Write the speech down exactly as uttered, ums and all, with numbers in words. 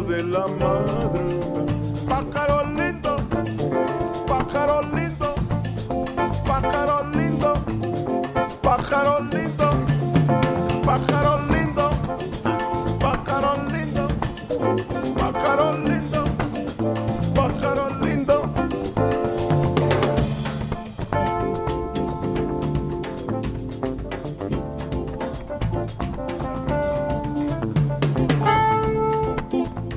ritmo de la madrugada. Pájaro lindo, pájaro lindo, pájaro lindo, pájaro lindo, pájaro lindo, pájaro lindo, pájaro lindo.